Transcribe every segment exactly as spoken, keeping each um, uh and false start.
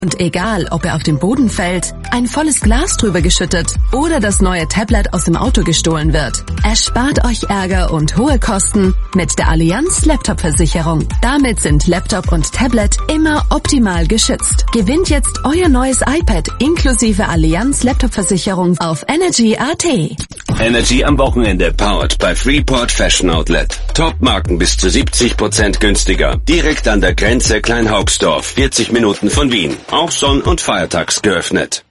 Und egal, ob er auf den Boden fällt, ein volles Glas drüber geschüttet oder das neue Tablet aus dem Auto gestohlen wird. Erspart euch Ärger und hohe Kosten mit der Allianz Laptop-Versicherung. Damit sind Laptop und Tablet immer optimal geschützt. Gewinnt jetzt euer neues iPad inklusive Allianz Laptop-Versicherung auf Energy Punkt a t. Energy am Wochenende, powered by Freeport Fashion Outlet. Top-Marken bis zu siebzig Prozent günstiger. Direkt an der Grenze Kleinhaupsdorf, vierzig Minuten von Wien. Auch sonn- und feiertags geöffnet.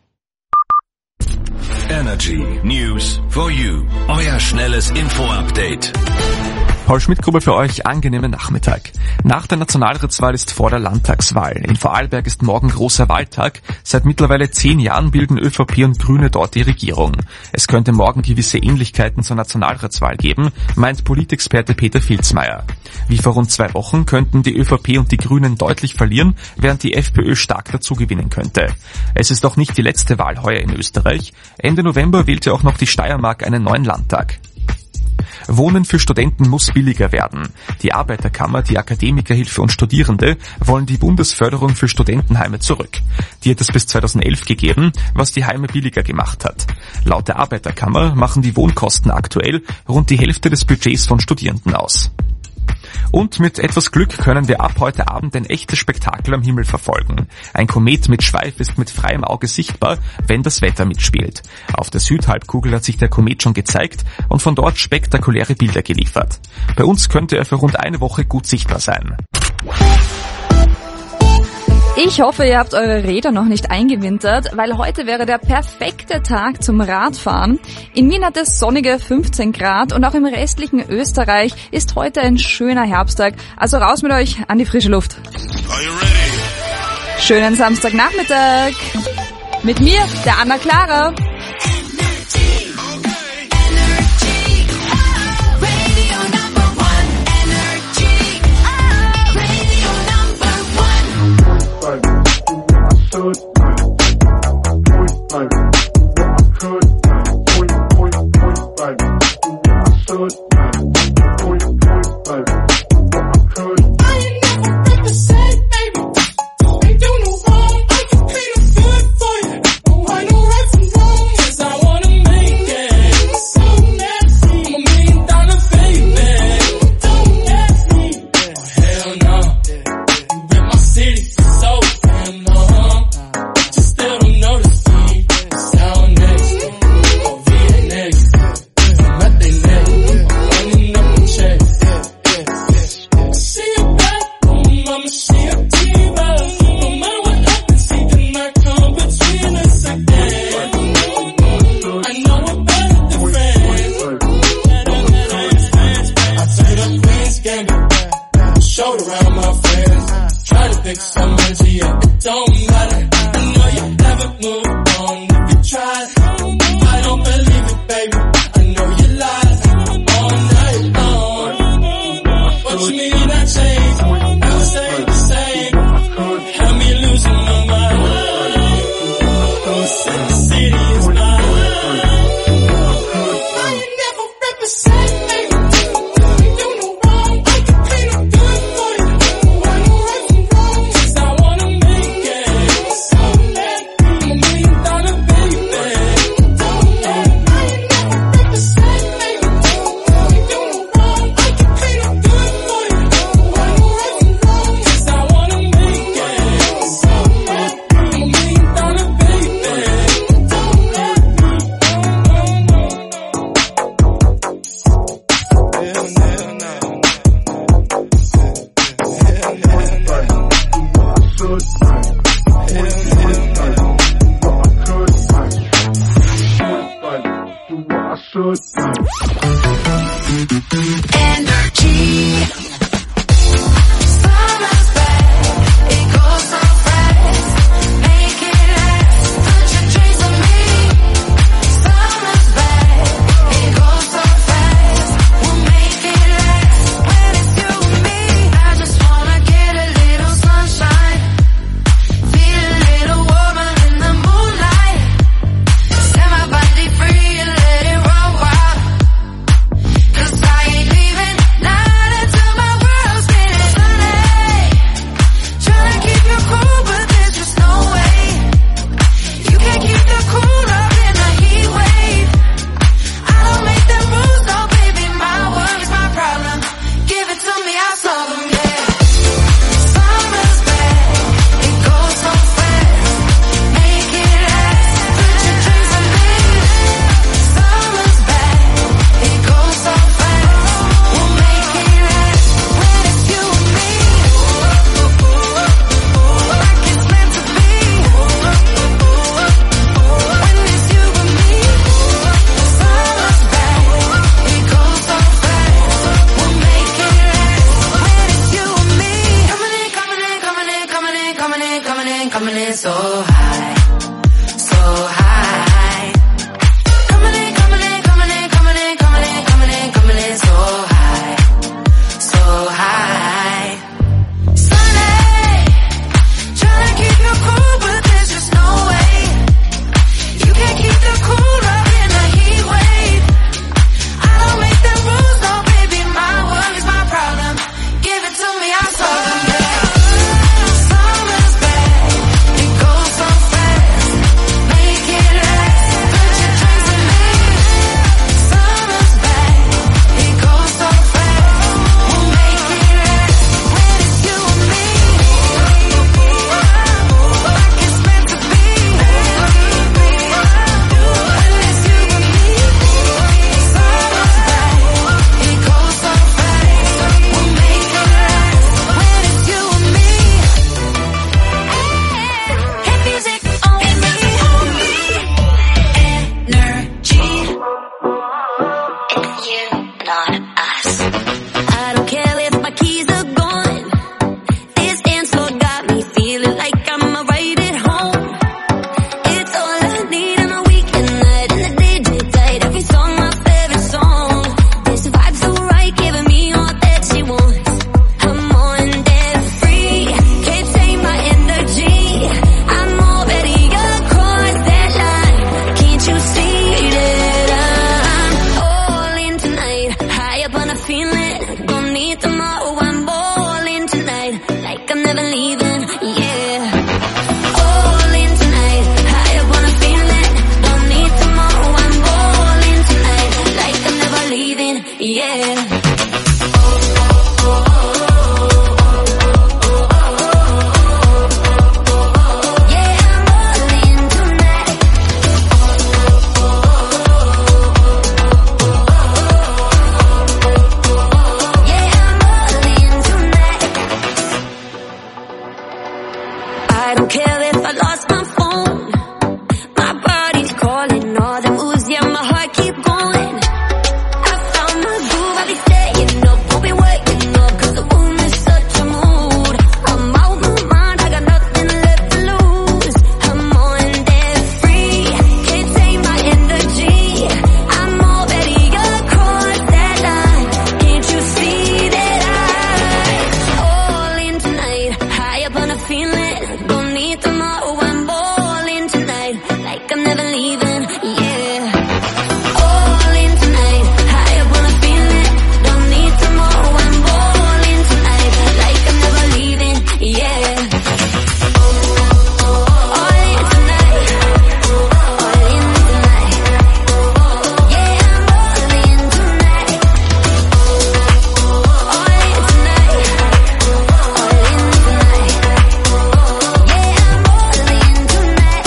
Energy News for You. Euer schnelles Info-Update. Paul Schmidt-Gruber für euch, angenehmen Nachmittag. Nach der Nationalratswahl ist vor der Landtagswahl. In Vorarlberg ist morgen großer Wahltag. Seit mittlerweile zehn Jahren bilden ÖVP und Grüne dort die Regierung. Es könnte morgen gewisse Ähnlichkeiten zur Nationalratswahl geben, meint Politexperte Peter Filzmeier. Wie vor rund zwei Wochen könnten die ÖVP und die Grünen deutlich verlieren, während die FPÖ stark dazugewinnen könnte. Es ist doch nicht die letzte Wahl heuer in Österreich. Ende November wählte auch noch die Steiermark einen neuen Landtag. Wohnen für Studenten muss billiger werden. Die Arbeiterkammer, die Akademikerhilfe und Studierende wollen die Bundesförderung für Studentenheime zurück. Die hat es bis zweitausendelf gegeben, was die Heime billiger gemacht hat. Laut der Arbeiterkammer machen die Wohnkosten aktuell rund die Hälfte des Budgets von Studierenden aus. Und mit etwas Glück können wir ab heute Abend ein echtes Spektakel am Himmel verfolgen. Ein Komet mit Schweif ist mit freiem Auge sichtbar, wenn das Wetter mitspielt. Auf der Südhalbkugel hat sich der Komet schon gezeigt und von dort spektakuläre Bilder geliefert. Bei uns könnte er für rund eine Woche gut sichtbar sein. Ich hoffe, ihr habt eure Räder noch nicht eingewintert, weil heute wäre der perfekte Tag zum Radfahren. In Wien hat es sonnige fünfzehn Grad und auch im restlichen Österreich ist heute ein schöner Herbsttag. Also raus mit euch an die frische Luft. Are you ready? Schönen Samstagnachmittag. Mit mir, der Anna Clara. Set my body free and let it run wild. so high, so high. Coming in, coming in, coming in, coming in, coming in, coming in, coming in so high, so high. Sunday, trying to keep you cool, but there's just no way. You can't keep the cool up in the heat wave. I don't make the rules, no baby, my worries, my problem. Give it to me, I'll solve them, yeah. Summer's back, it goes so fast. Make it last, put your drinks with me. Summer's back, it goes so fast. We'll make it last when it's you and me. Like it's meant to be. When it's you and me. Summer's back, it goes so fast. We'll make it last when it's you and me. Hit music on me. Energy. It's you, not us. I don't care if my keys are gone. This dance floor got me feeling like I'm right at home. It's all I need on a weekend night, and the D J played every song, my favorite song. This vibe so right, giving me all that she wants. I'm on that free, can't tame my energy. I'm already across that line. Can't you see that I'm all in tonight? High up on a feeling, don't need tomorrow. I'm all in tonight, like I'm never leaving. Yeah. All in tonight, high up on a feeling, don't need tomorrow. I'm all in tonight, like I'm never leaving. Yeah. Yeah, I'm all in tonight. Yeah, I'm all in tonight. I don't care if I lost my phone. My body's calling all the moves, yeah, my heart keep going. I found my groove, I'll be staying up, won't be waking up, 'cause the room is such a mood. I'm out my mind, I got nothing left to lose. I'm on that free, can't tame my energy. I'm already across that line. Can't you see that I'm all in tonight? High up on a feeling, don't need tomorrow. I'm all in tonight, like I'm never leaving. Yeah. All in tonight, high up on a feeling, don't need tomorrow. I'm all in tonight, like I'm never leaving. Yeah. All in tonight, all in tonight. Yeah, I'm all in tonight. All in tonight, all in tonight. Yeah, I'm all in tonight.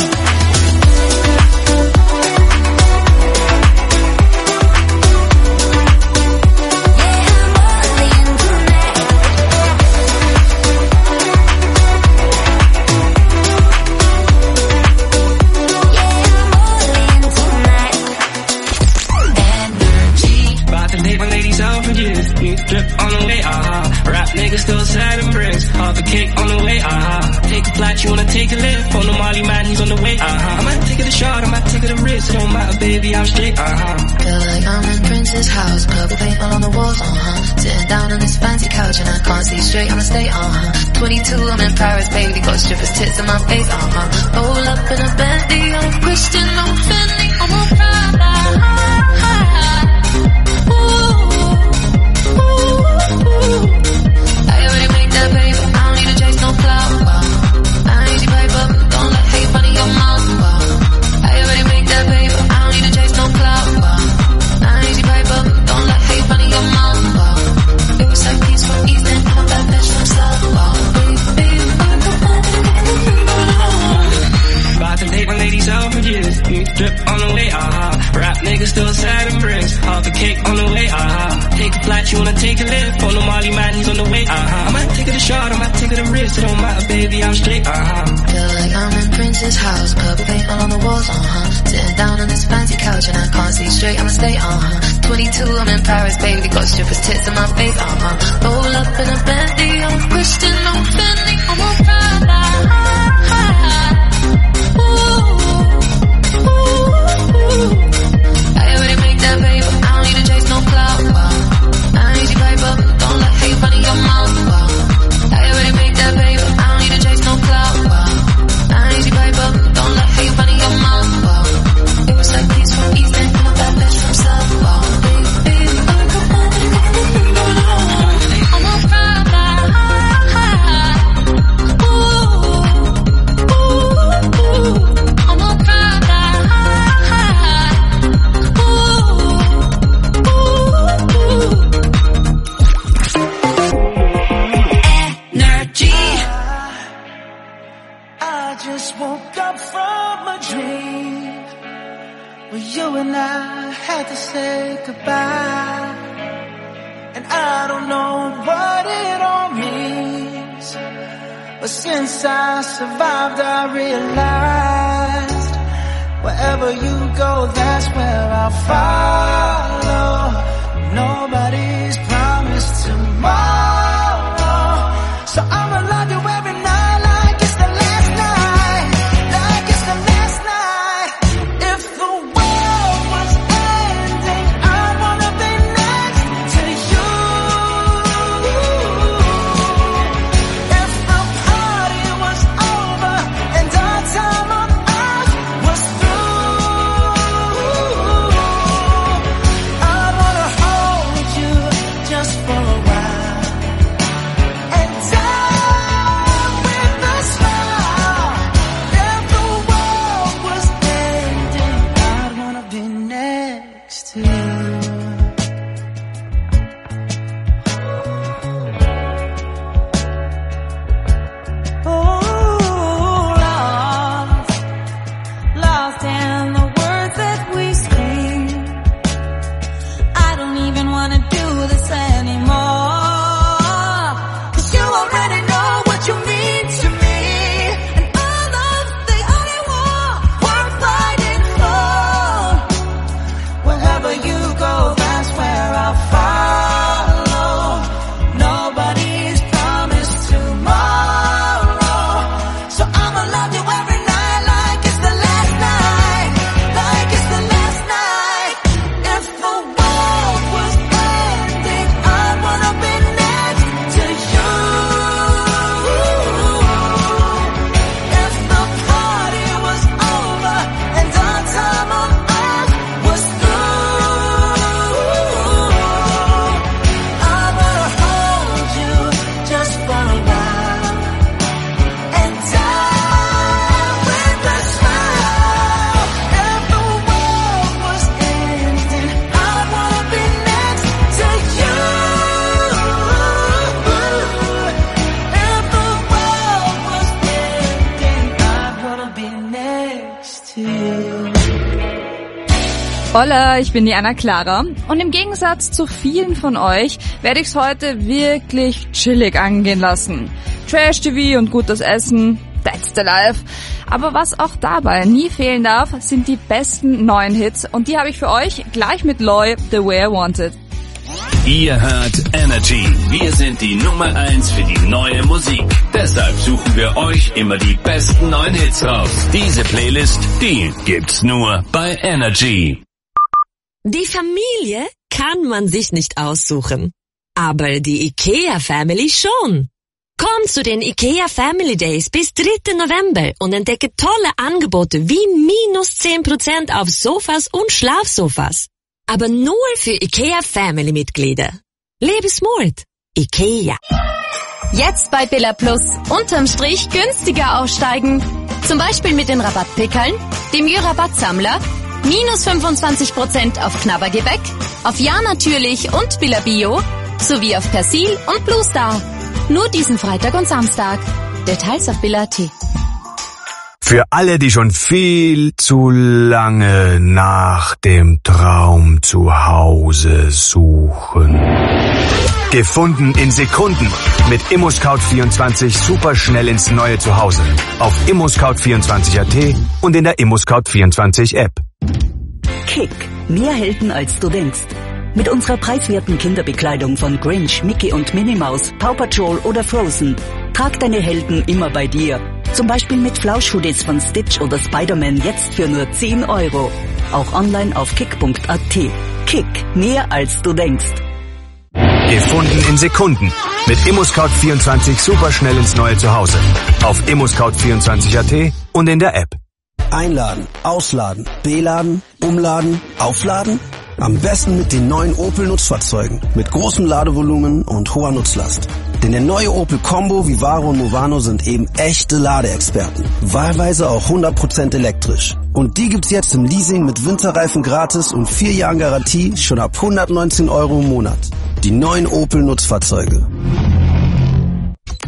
About to take my ladies out for years. New drip on the way, uh-huh. Rap niggas still sad and bricks. Half a cake on the way, uh-huh. Take a flight, you wanna take a lift. On the Molly man, he's on the way, uh-huh. I might take it a shot, I might take it a risk. It don't matter, baby, I'm straight, uh-huh. Feel like I'm in Prince's house, purple paint all on the walls, uh-huh. Sitting down on this fancy couch and I can't see straight, I'ma stay, uh-huh. twenty-two, I'm in Paris, baby, got strippers' tits in my face, uh-huh. Roll up in a Bentley, I'm Christian, I'm Fendi, I'm a Prada. Ooh, ooh, ooh. I already made that paper, I don't need to chase no clout, wow. I need you paper, don't let hate run in your mouth, wow. I already made that paper, I don't need to chase no clout, wow. I need you paper, don't let hate run in your mouth, wow. It was like peace from East End, I'm a bad bitch from South, wow. About to take my ladies out for years. New drip on the way, uh-huh. Rap niggas still sad and bricks. Half a cake on the way, uh-huh. Take a flight, you wanna take a lift. On the Molly man, he's on the way, uh-huh. I might take it a shot, I might take it a risk. It don't matter, baby, I'm straight, uh-huh. Feel like I'm in Prince's house, purple paint all on the walls, uh-huh. Sitting down on this fancy couch and I can't see straight, I'ma stay, uh-huh. twenty-two, I'm in Paris, baby, got strippers' tits in my face, uh-huh. Roll up in a Bentley, I'm Christian, I'm Fendi, I'm a Prada. just woke up from a dream where you and I had to say goodbye. And I don't know what it all means, but since I survived I realized wherever you go, that's where I'll follow. Nobody's promised tomorrow, so I'ma love you every night like it's the last night, like it's the last night. If the world was ending, I wanna be next to you. If the party was over and our time on earth was through, I wanna hold you just for a while and die with a smile. If the world was ending, I'd wanna be next to you. Oh, lost, lost in the words that we scream. I don't even wanna do this anymore, 'cause you already know what you mean to me, and all of the only war worth fighting for. Wherever you go, that's where I'll follow. Nobody's promised tomorrow, so I'ma love you every night like it's the last night, like it's the last night. If the world was ending, I wanna be next to you. If the party was over and our time on earth was through, I wanna hold you just for a while and die with a smile. If the world was ending, I wanna be next to you. If the world was ending, I wanna be next to you. Hola, ich bin die Anna Clara und im Gegensatz zu vielen von euch werde ich's heute wirklich chillig angehen lassen. Trash-T V und gutes Essen, that's the life. Aber was auch dabei nie fehlen darf, sind die besten neuen Hits und die habe ich für euch gleich mit Loy, The Way I Want It. Ihr hört Energy. Wir sind die Nummer eins für die neue Musik. Deshalb suchen wir euch immer die besten neuen Hits raus. Diese Playlist, die gibt's nur bei Energy. Die Familie kann man sich nicht aussuchen, aber die IKEA Family schon. Komm zu den IKEA Family Days bis dritten November und entdecke tolle Angebote wie minus zehn Prozent auf Sofas und Schlafsofas. Aber nur für IKEA Family Mitglieder. Lebe smart. IKEA. Jetzt bei Billa Plus unterm Strich günstiger aussteigen. Zum Beispiel mit den Rabattpickeln, dem Jü-Rabattsammler, minus fünfundzwanzig Prozent auf Knabbergebäck, auf Ja natürlich und Billa Bio, sowie auf Persil und Blue Star. Nur diesen Freitag und Samstag. Details auf Billa punkt at. Für alle, die schon viel zu lange nach dem Traum zu Hause suchen. Gefunden in Sekunden. Mit ImmoScout vierundzwanzig super schnell ins neue Zuhause. Auf immoscout vierundzwanzig punkt at und in der ImmoScout vierundzwanzig App. Kick. Mehr Helden als du denkst. Mit unserer preiswerten Kinderbekleidung von Grinch, Mickey und Minnie Maus, Paw Patrol oder Frozen. Trag deine Helden immer bei dir. Zum Beispiel mit Flauschhoodies von Stitch oder Spider-Man jetzt für nur zehn Euro. Auch online auf kick punkt at. Kick. Mehr als du denkst. Gefunden in Sekunden. Mit ImmoScout vierundzwanzig super schnell ins neue Zuhause. Auf immoscout vierundzwanzig punkt at und in der App. Einladen, ausladen, beladen, umladen, aufladen? Am besten mit den neuen Opel Nutzfahrzeugen mit großem Ladevolumen und hoher Nutzlast. Denn der neue Opel Combo, Vivaro und Movano sind eben echte Ladeexperten. Wahlweise auch hundert Prozent elektrisch. Und die gibt's jetzt im Leasing mit Winterreifen gratis und vier Jahren Garantie schon ab hundertneunzehn Euro im Monat. Die neuen Opel Nutzfahrzeuge.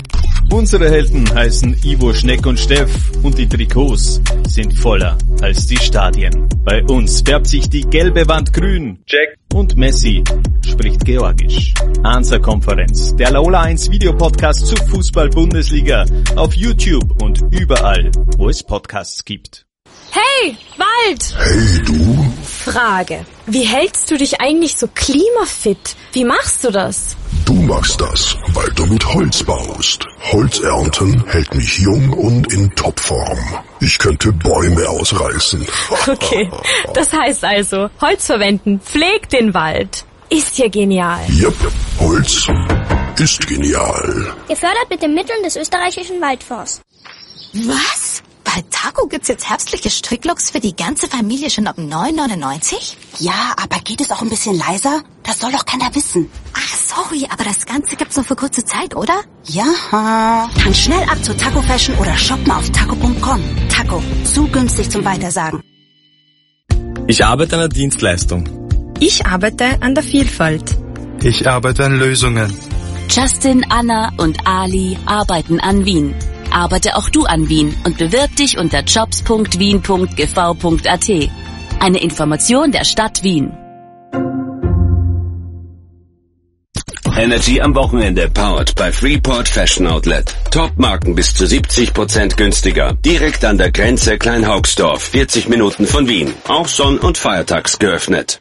Unsere Helden heißen Ivo, Schneck und Steff und die Trikots sind voller als die Stadien. Bei uns färbt sich die gelbe Wand grün. Jack und Messi spricht Georgisch. Hansa-Konferenz, der Laola eins Videopodcast zur Fußball-Bundesliga auf YouTube und überall, wo es Podcasts gibt. Hey, Wald! Hey, du! Frage. Wie hältst du dich eigentlich so klimafit? Wie machst du das? Du machst das, weil du mit Holz baust. Holz ernten hält mich jung und in Topform. Ich könnte Bäume ausreißen. Okay, das heißt also, Holz verwenden pflegt den Wald. Ist ja genial. Yep, Holz ist genial. Gefördert mit den Mitteln des österreichischen Waldfonds. Was? Bei Taco gibt's jetzt herbstliche Stricklooks für die ganze Familie schon ab neun neunundneunzig? Ja, aber geht es auch ein bisschen leiser? Das soll doch keiner wissen. Ach, sorry, aber das Ganze gibt's nur für kurze Zeit, oder? Ja. Dann schnell ab zu Taco Fashion oder shoppen auf taco punkt com. Taco, zu günstig zum Weitersagen. Ich arbeite an der Dienstleistung. Ich arbeite an der Vielfalt. Ich arbeite an Lösungen. Justin, Anna und Ali arbeiten an Wien. Arbeite auch du an Wien und bewirb dich unter jobs punkt wien punkt g v punkt a t. Eine Information der Stadt Wien. Energy am Wochenende, powered by Freeport Fashion Outlet. Top-Marken bis zu siebzig Prozent günstiger. Direkt an der Grenze Kleinhaugsdorf, vierzig Minuten von Wien. Auch sonn- und feiertags geöffnet.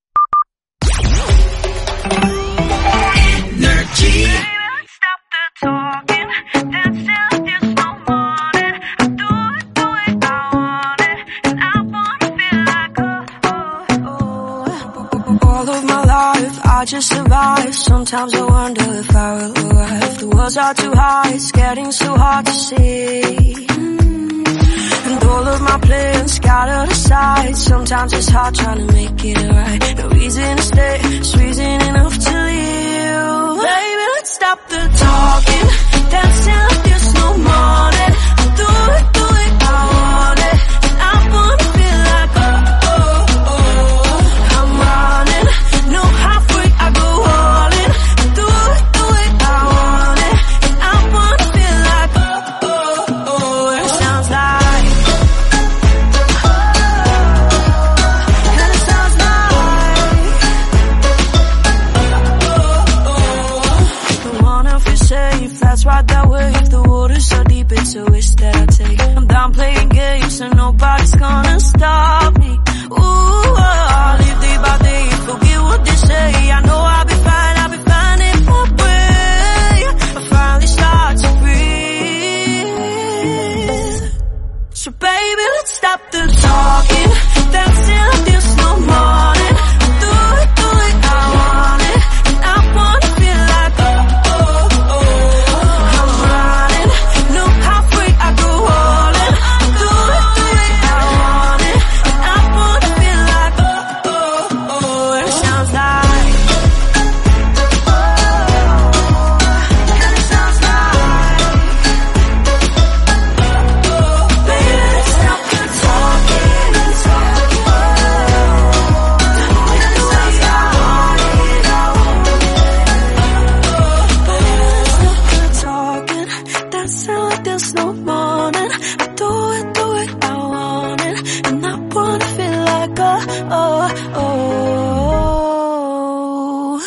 Energy. I just survive. Sometimes I wonder if I will arrive. The world's are too high, it's getting so hard to see. And all of my plans scattered aside. Sometimes it's hard trying to make it right. No reason to stay, it's reason enough to leave. Baby, let's stop the talking, dancing like there's no morning. Do it, do it, I want it. And I wanna feel like oh, oh, oh. I'm running, no halfway, I go all in. Do it, do it, I want it. And I wanna feel like oh, oh, oh. And it sounds like and it sounds like oh, oh. Don't wanna feel safe, that's right that way. If the water's so deep, it's a wish that I take. I'm done playing games, so nobody's gonna stop me. Ooh, I'll live day by day, forget what they say. I know I'll be fine, I'll be fine in my way. I finally start to breathe. So baby, let's stop the talking, dancing like there's no morning. Do it, do it, I want it. And I wanna feel like oh, oh, oh. I'm running, no halfway, I go all in. Do it, do it, I want it. And I wanna feel like oh, oh, oh. And it sounds like and it sounds like oh, baby, let's stop the talking and talking. And it sounds like talking, dancing like there's no morning. I do it, do it, I want it. And I wanna feel like oh, oh, oh.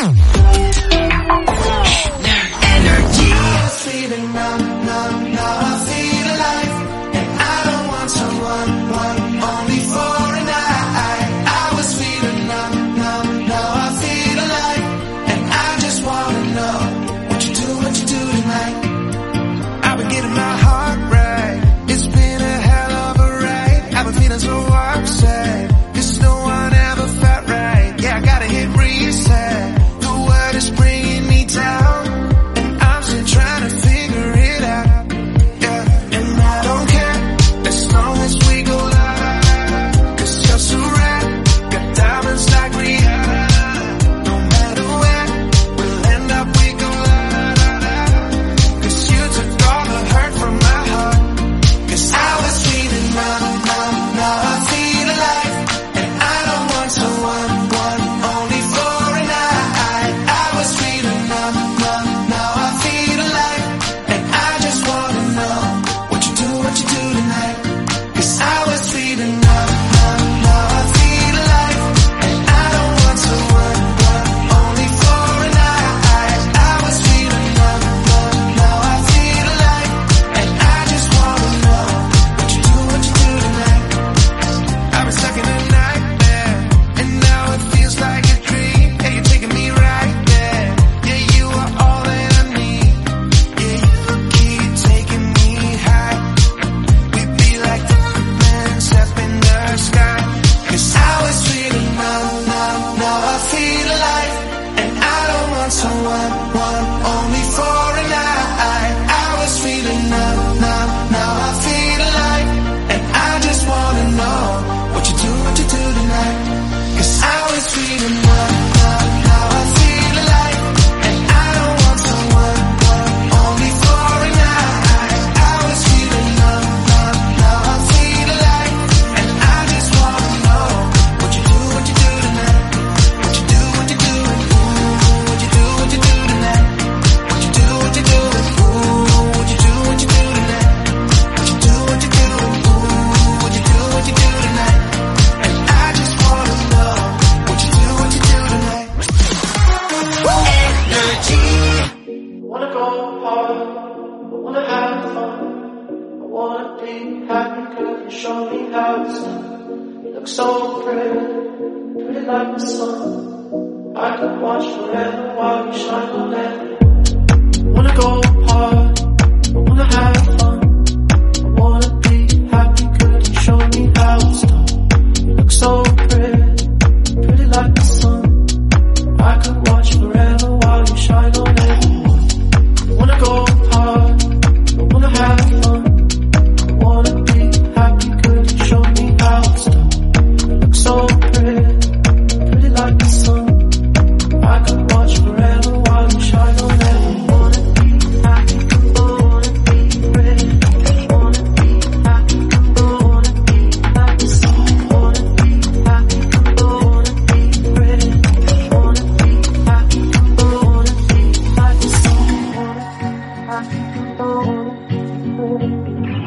Energy. Feeling numb, numb, now I feel alive. And I don't want someone, one, only for a night. I was feeling numb, numb, now I feel alive. And I just wanna know what you do, what you do tonight. I've been getting my heart right. It's been a hell of a ride. I've been feeling so upset. There's no one else show me how it's done. You look so pretty, pretty like the sun. I could watch forever while you shine on it. Wanna go hard, I wanna have fun. I wanna be happy, could you show me how it's done? You look so pretty, pretty like the sun. I could watch forever while you shine on it. I wanna go hard, I wanna have fun. I wanna be happy, could you show me how it's done? You look so pretty, pretty like the sun. I could watch forever while you shine on it. I wanna be happy, I wanna be ready. I wanna be happy, I wanna be like the sun. I wanna be happy, I wanna be ready. I wanna be happy, I wanna be like the sun. I wanna be happy, I wanna be ready.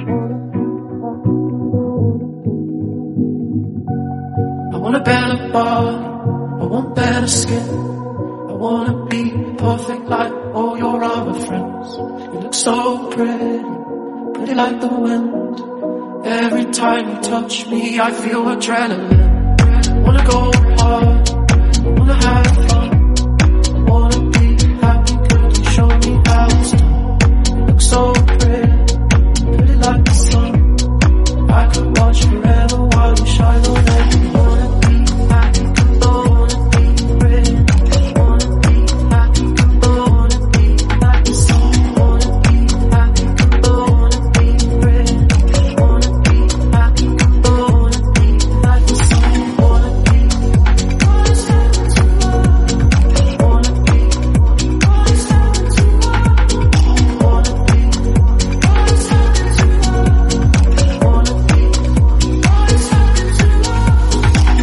I want a better body, I want better skin. I wanna be perfect like all your other friends. You look so pretty, pretty like the wind. Every time you touch me, I feel adrenaline. I wanna go hard, I wanna have fun. I wanna be happy, could you show me how it's done? You look so pretty, pretty like the sun. I could watch forever while you shine on it. I wanna be happy, I wanna be ready. I wanna be happy, I wanna be like the sun. I wanna be happy, I wanna be ready. I wanna be happy, I wanna be like the sun. I wanna be, what's happened to love? I wanna be, what's happened to love? I wanna be, what's happened to love? I wanna be, what's happened to love?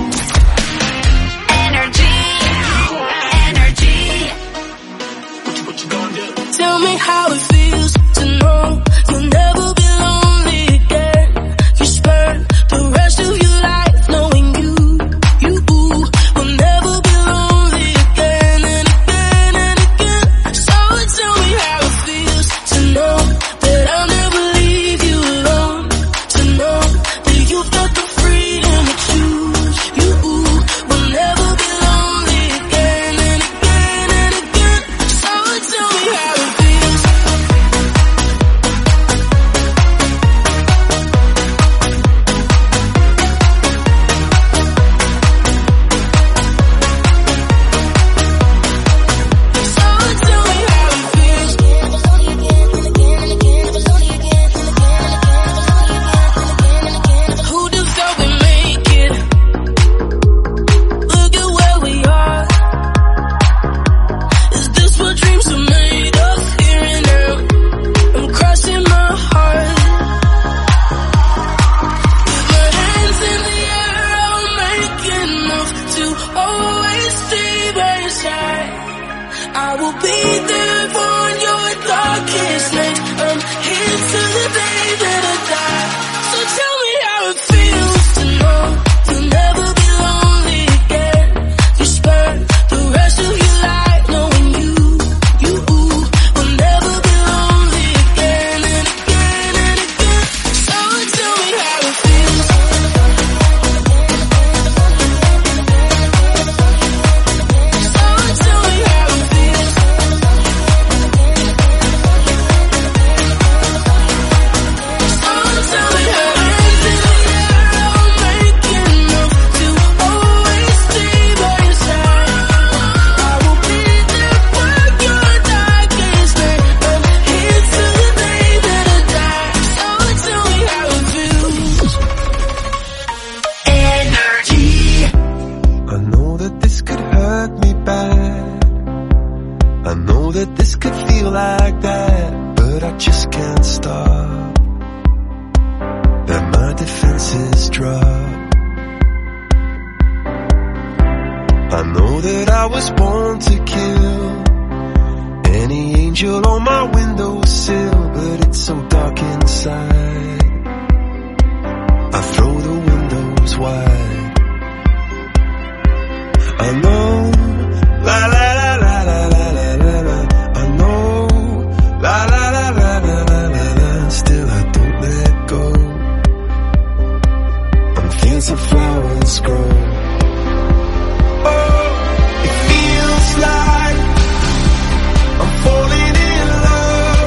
Energy, energy. What you gonna do? Tell me how it feels to know you'll never be lonely again. You spend the rest of your life knowing you, you will never be lonely again and again and again. So tell me how it feels to know that I'll never leave you alone. To know that you've got the freedom to choose. You will never be lonely again and again and again. So tell me how it feels. So tell me how it feels. Who just thought we make it? Look at where we are. Is this what dreams are made of? Here and now, I'm crossing my heart. With my hands in the air, I'll make enough to always stay by your side. I will be there for your darkest night. I'm here till the day that I die. So tell me how it feels to know you'll never be lonely again. You spend the rest of your life knowing you, you will never be lonely again and again and again. So tell me how it feels. So tell me how it feels. So tell me how hands in the air, I'll make enough to always stay by your side. I will be there for your darkest night. I'm here till the day that I die. So tell me how it feels. Energy. I know that this could hurt me bad. I know that this could feel like that, but I just can't stop. That my defenses drop. I know that I was born to kill any angel on my windowsill, but it's so dark inside. I throw the windows wide. I know, la la la la la la la la la. I know, la la la la la la la la. Still I don't let go. fields of flowers grow. Oh, it feels like I'm falling in love,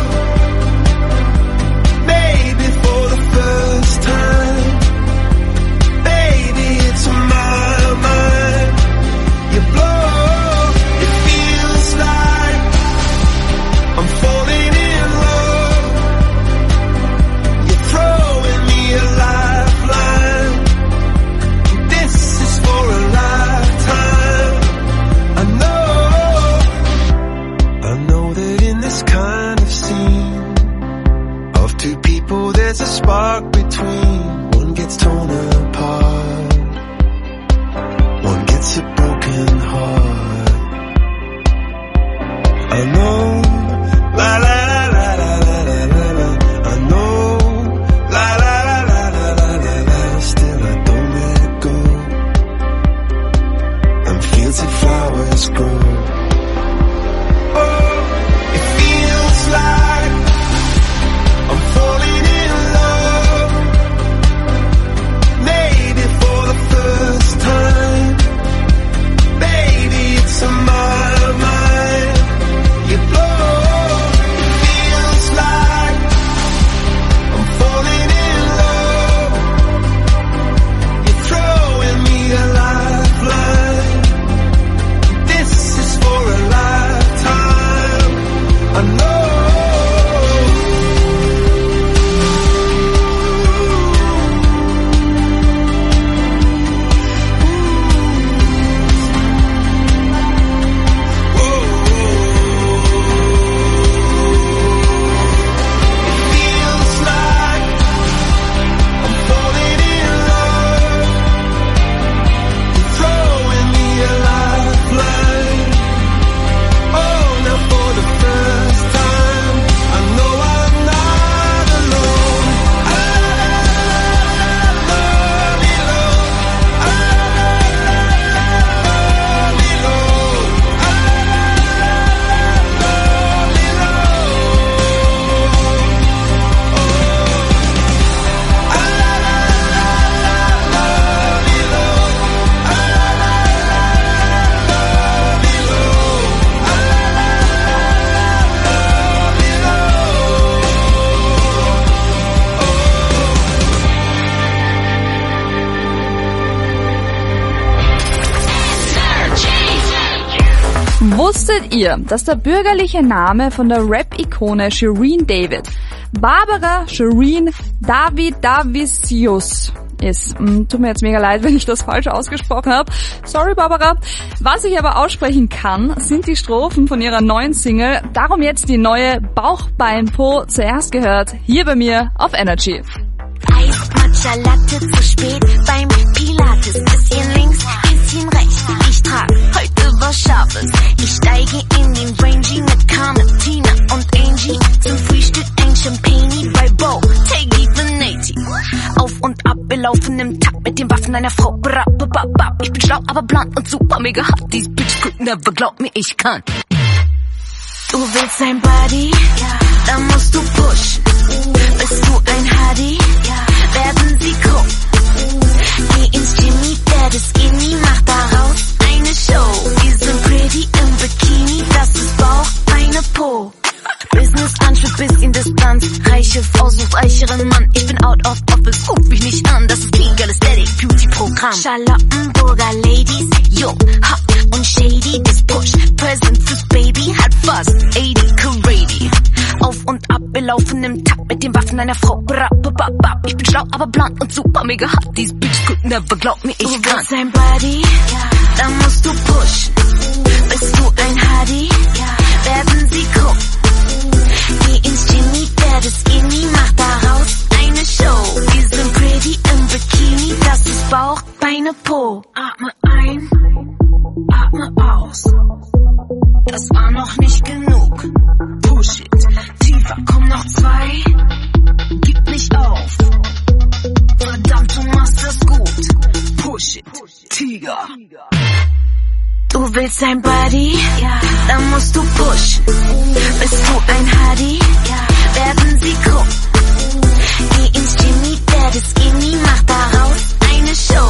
maybe for the first time. Baby, it's on my mind. You blow, it feels like I'm falling in love. You're throwing me a lifeline. This is for a lifetime. I know, I know that in this kind of scene of two people there's a spark between. One gets torn apart, one gets a broken heart. I know, la la la la la la la la. I know, la la la la la la la la. Still I don't let it go. And fields of flowers grow. Oh, it feels like I'm falling in love, maybe for the first time. Baby, it's on my mind. You blow, it feels like I'm falling in love. You're throwing me a lifeline. This is for a lifetime. I know. Feels like I'm falling in love. You're throwing me a lifeline. Oh, now for the first time, I know I'm not alone. I love you, Lord. I love you, Lord. I love you, Wusstet ihr, dass der bürgerliche Name von der Rap-Ikone Shireen David Barbara Shireen Davidavicius ist? Hm, tut mir jetzt mega leid, wenn ich das falsch ausgesprochen habe. Sorry, Barbara. Was ich aber aussprechen kann, sind die Strophen von ihrer neuen Single. Darum jetzt die neue Bauch, Bein, Po zuerst gehört, hier bei mir auf Energy. Eis, Matcha, Latte, zu spät beim Pilates. Bisschen links, bisschen rechts. Ich trag heute was Scharfes. Ich steige in den Rangy mit Carmen, Tina und Angie. Zum Frühstück ein Champagne bei Bo, Taggy, Venati. Auf und ab, wir laufen im Takt mit den Waffen einer Frau. Bra, ba, ba, ba. Ich bin schlau, aber blond und super mega hot. These bitch could never, glaub mir, ich kann. Du willst ein Buddy? Dann musst du pushen. Bist du ein Huddy? Werden sie gucken. Geh ins Jimmy, werde skinny, mach daraus eine Show. Wir sind pretty im Bikini, das ist Bauch, Beine, Po. Business Anschub bis in Distanz. Reiche Frau sucht reicheren Mann. Ich bin out of office, ruf mich nicht an. Das ist Legal Aesthetic Beauty Programm. Charlottenburger Ladies, jung, hot und shady. Das Push, Present fürs Baby, hat fast achtzig Karady. Auf und ab, wir laufen im Takt mit den Waffen einer Frau. Bra, ba, ba, ba. Ich bin schlau, aber blond und super mega hot. These bitch could never, glaub mir, ich kann. Du willst ein Buddy? Dann musst du pushen. Bist du ein Huddy? Werden sie gucken. Geh ins Jimmy, werde skinny, mach daraus eine Show. Wir sind pretty im Bikini, das ist Bauch, Beine, Po. Atme ein, atme aus. Das war noch nicht genug. Push it, tiefer, komm noch zwei. Gib nicht auf. Verdammt, du machst das gut. Push it, Tiger. Du willst ein Buddy? Ja. Dann musst du pushen. Bist du ein Huddy? Ja. Werden sie gucken. Geh ins Jimmy, werde skinny, mach daraus eine Show.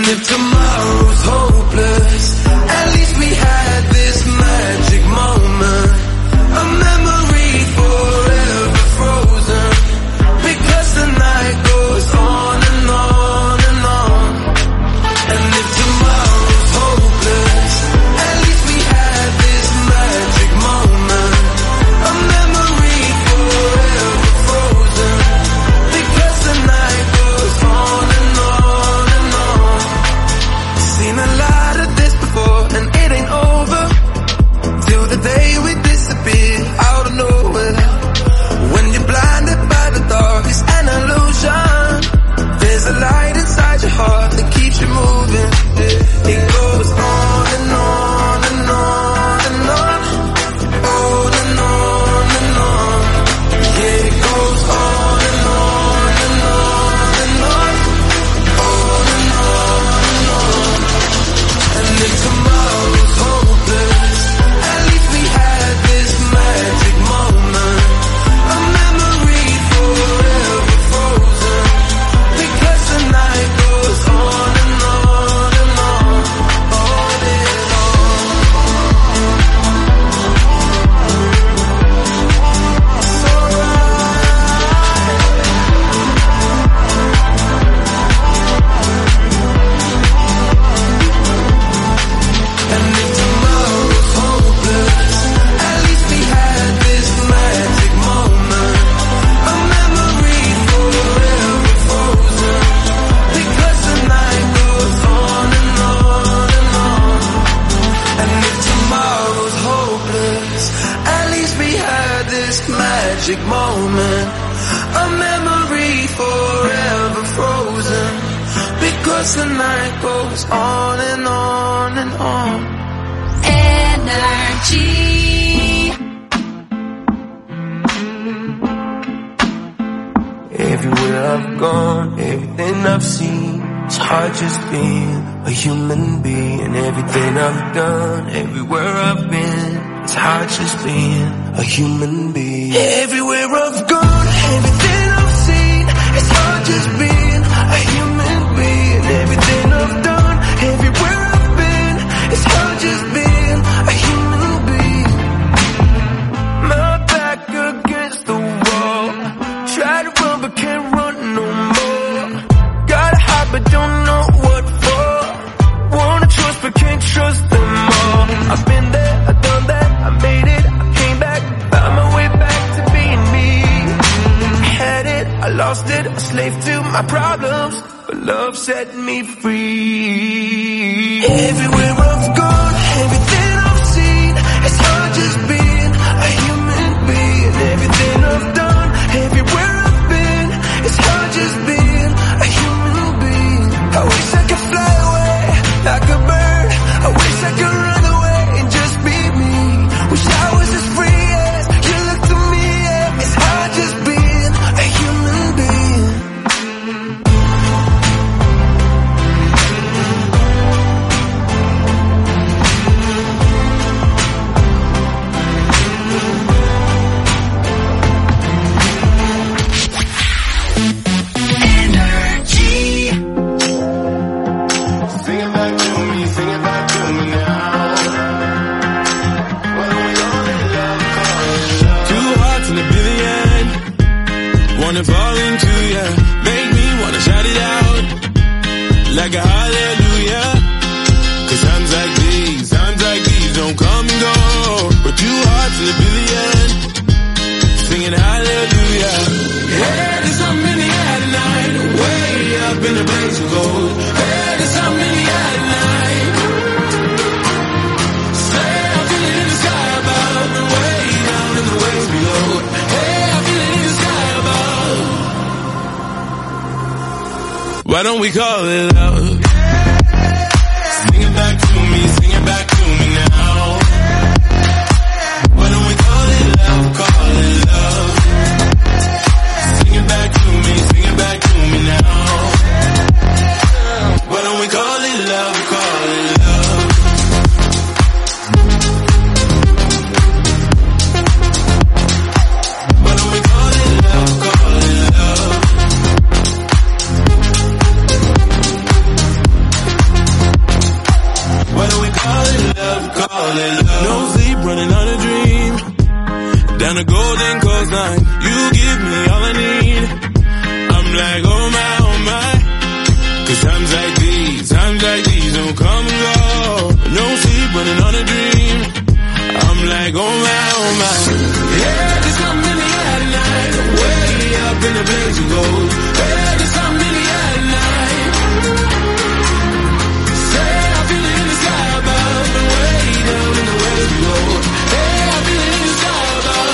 And if tomorrow's hopeless, at least we had this magic moment, a memory forever frozen, because the night goes on and on and on. And if tomorrow's hopeless, at least we had this magic moment, a memory forever frozen, because the night goes on and on and on. Seen a lot of this before, and it ain't over till the day we disappear out of nowhere. When you're blinded by the dark, it's an illusion. There's a light inside your heart that keeps you moving. It goes on and on and on and on, on and on and on. Yeah, it goes on and on and on and on, on and on and on. And if tomorrow's hopeless, at least we had this magic moment, a memory forever frozen, because the night goes on and on and on, on and on. It's And if tomorrow's hopeless, at least we had this magic moment, a memory forever frozen, because the night goes on and on and on. And if tomorrow's hopeless, at least we had this magic moment, a memory forever frozen, because the night goes on and on and on. Energy. Everywhere I've gone, everything I've seen, it's hard just being a human being. Everything I've done, everywhere I've been, it's hard just being a human being. Everywhere I've gone, everything I've seen, it's hard just being a human being. Everything I've done, everywhere I've been, it's hard just being a human being. My back against the wall, try to run but can't run no more. Gotta hide but don't know what for. Wanna trust but can't trust them all. I've been there, I've done that, I made it, I came back, found my way back to being me. I had it, I lost it, a slave to my problems, but love set me free. Everywhere I've gone, everything I've seen, it's hard just being a human being. Everything I've done, everywhere I've been, it's hard just being a human being. I wish I could fly away like a bird, I wish I could run away and just be me. Wish I was as free as you look to me, yeah. It's hard just being a human being. Wanna fall into ya, make me wanna shout it out like a hallelujah. Cause times like these, times like these don't come and go, but two hearts in a billion singing hallelujah. Hey, there's something in the air tonight, way up in the blaze of gold. Hey, there's something in the air tonight. Say I feel it in the sky above and way down in the waves below. Hey, I feel it in the sky above. Why don't we call it love? Sing it back to me, sing it back to me now. Why don't we call it love, call it love? Sing it back to me, sing it back to me now. Why don't we call it love, call it love? Why don't we call it love, call it love? down the golden coastline. You give me all I need. I'm like, oh my, oh my. Cause times like these, times like these don't come and go. No sleep, running on a dream. I'm like, oh my, oh my. Yeah, there's something in the air tonight. Way up in the blaze of gold. Yeah, there's something in the air tonight. Say I feel it in the sky above. And way down in the waves we go. Hey, I feel it in the sky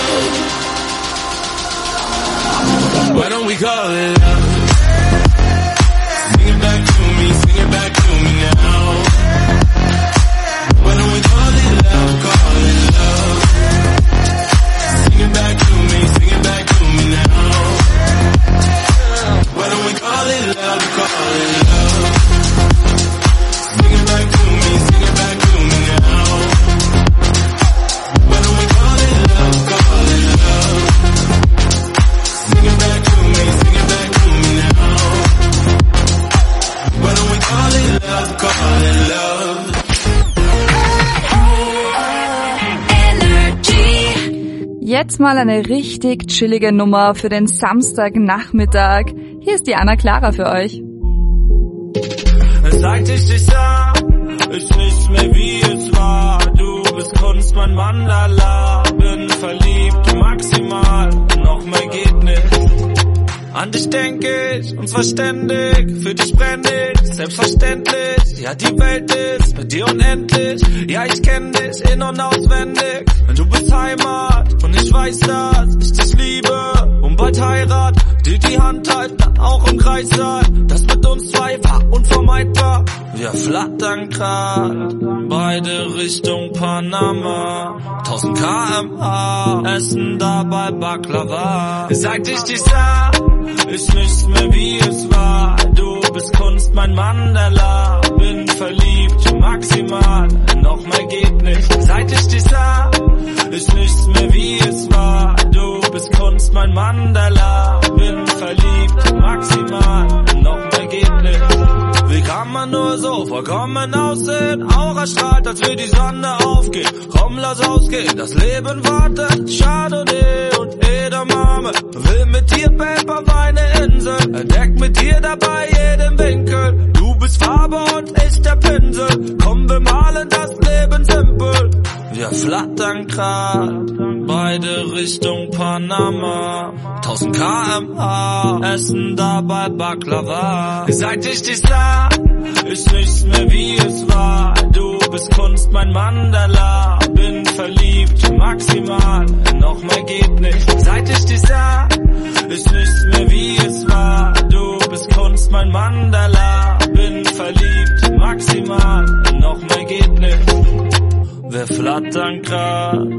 above. Why don't we call it love? Sing it back to me, sing it back to me now. Why don't we call it love, call it love. Sing it back to me, sing it back to me now. Why don't we call it love, call it love. Sing it back to me, sing it back to me now. Why don't we call it love, call it love. Sing it back to me, sing it back to me now. Why don't we call it love, call it love. Jetzt mal eine richtig chillige Nummer für den Samstagnachmittag. Hier ist die Anna Clara für euch. Seit ich dich sah, ist nicht mehr wie es war. Du bist Kunst, mein Mandala. Bin verliebt, maximal, noch mehr geht nicht. An dich denk ich, und zwar ständig. Für dich brenn ich, selbstverständlich. Ja, die Welt ist mit dir unendlich. Ja, ich kenn dich in- und auswendig. Du bist Heimat, und ich weiß, dass ich dich liebe. Und bald Heirat, dir die Hand halten, auch im Kreis sein. Das mit uns zwei war unvermeidbar. Wir flattern grad, beide Richtung Panama. tausend Kilometer pro Stunde, essen dabei Baklava. Seit ich dich sah, ist nichts mehr wie es war. Du bist Kunst, mein Mandala. Bin verliebt, maximal, noch mehr geht nicht. Seit ich dich sah, ist nichts mehr wie es war. Du bist Kunst, mein Mandala. Bin verliebt, maximal, noch mehr geht nicht. Wie kann man nur so vollkommen aussehen? Aura strahlt, als wir die Sonne aufgeht. Komm, lass ausgehen, das Leben wartet. Chardonnay und Edamame. Will mit dir Paper, meine Insel. Entdeck mit dir dabei jeden Winkel. Du bist Farbe und ich der Pinsel. Komm, wir malen das Leben simpel. Wir flattern grad, beide Richtung Panama. tausend Kilometer pro Stunde, essen dabei Baklava. Seit ich dich sah, ist nichts mehr wie es war. Du bist Kunst, mein Mandala. Bin verliebt, maximal, noch mehr geht nicht. Seit ich dich sah, ist nichts mehr wie es war. Du bist Kunst, mein Mandala. Bin verliebt, maximal, noch mehr geht nicht. Wir flattern grad,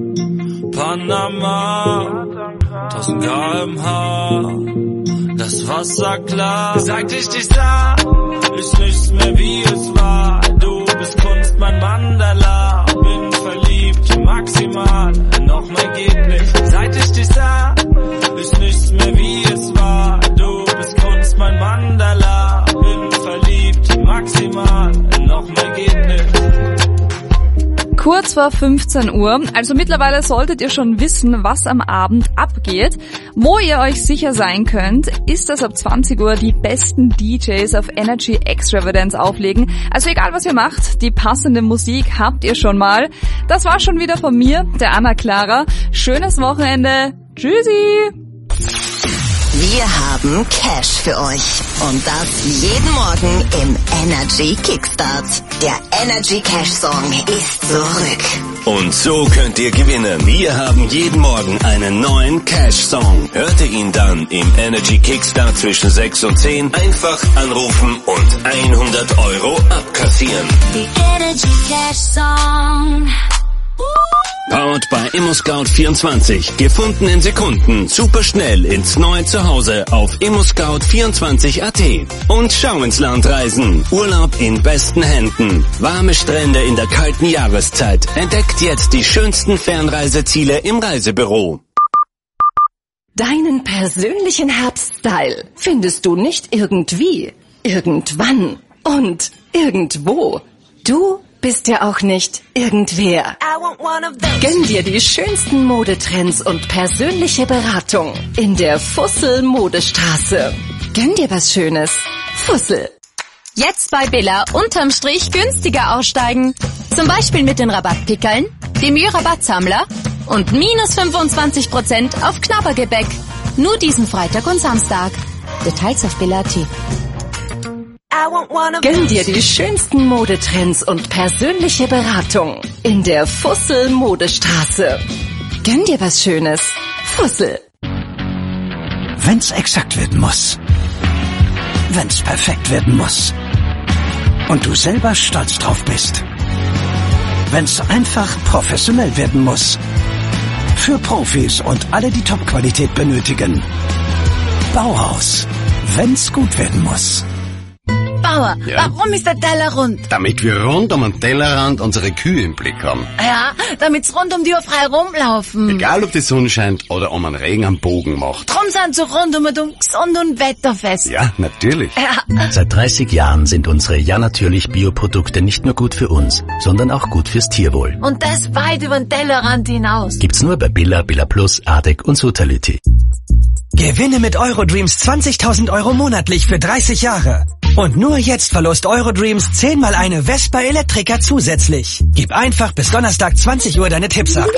Panama, tausend Kilometer pro Stunde, das Wasser klar. Seit ich dich sah, ist nichts mehr wie es war. Du bist Kunst, mein Mandala. Bin verliebt, maximal, noch mehr geht nicht. Seit ich dich sah, ist nichts mehr wie es war. Du bist Kunst, mein Mandala. Bin verliebt, maximal, noch mehr geht nicht. Kurz vor fünfzehn Uhr, also mittlerweile solltet ihr schon wissen, was am Abend abgeht. Wo ihr euch sicher sein könnt, ist, dass ab zwanzig Uhr die besten D Js auf Energy Extravagance auflegen. Also egal was ihr macht, die passende Musik habt ihr schon mal. Das war schon wieder von mir, der Anna Clara. Schönes Wochenende. Tschüssi! Wir haben Cash für euch. Und das jeden Morgen im Energy Kickstart. Der Energy Cash Song ist zurück. Und so könnt ihr gewinnen. Wir haben jeden Morgen einen neuen Cash-Song. Hört ihr ihn dann im Energy Kickstart zwischen sechs und zehn, einfach anrufen und hundert Euro abkassieren. The Energy Cash Song. Powered by ImmoScout vierundzwanzig. Gefunden in Sekunden. Super schnell ins neue Zuhause auf immoscout vierundzwanzig Punkt at. Und schau ins Land reisen. Urlaub in besten Händen. Warme Strände in der kalten Jahreszeit. Entdeckt jetzt die schönsten Fernreiseziele im Reisebüro. Deinen persönlichen Herbststyle findest du nicht irgendwie, irgendwann und irgendwo. Du bist ja auch nicht irgendwer. Gönn dir die schönsten Modetrends und persönliche Beratung in der Fussel Modestraße. Gönn dir was Schönes. Fussel. Jetzt bei Billa unterm Strich günstiger aussteigen. Zum Beispiel mit den Rabattpickeln, dem Ü-Rabattsammler und minus fünfundzwanzig Prozent auf Knabbergebäck. Nur diesen Freitag und Samstag. Details auf Billa punkt at. Gönn dir die schönsten Modetrends und persönliche Beratung in der Fussel Modestraße. Gönn dir was Schönes. Fussel. Wenn's exakt werden muss. Wenn's perfekt werden muss. Und du selber stolz drauf bist. Wenn's einfach professionell werden muss. Für Profis und alle, die Top-Qualität benötigen. Bauhaus. Wenn's gut werden muss. Bauer, ja? Warum ist der Teller rund? Damit wir rund um den Tellerrand unsere Kühe im Blick haben. Ja, damit's rund um die Uhr frei rumlaufen. Egal, ob die Sonne scheint oder um einen Regen am Bogen macht. Drum sind so rund um und gesund und wetterfest. Ja, natürlich. Ja. Seit dreißig Jahren sind unsere Ja natürlich Bioprodukte nicht nur gut für uns, sondern auch gut fürs Tierwohl. Und das weit über den Tellerrand hinaus. Gibt's nur bei Billa, Billa Plus, Adek und Sotality. Gewinne mit Eurodreams zwanzigtausend Euro monatlich für dreißig Jahre. Und nur jetzt verlost Eurodreams zehnmal eine Vespa Elektriker zusätzlich. Gib einfach bis Donnerstag zwanzig Uhr deine Tipps ab.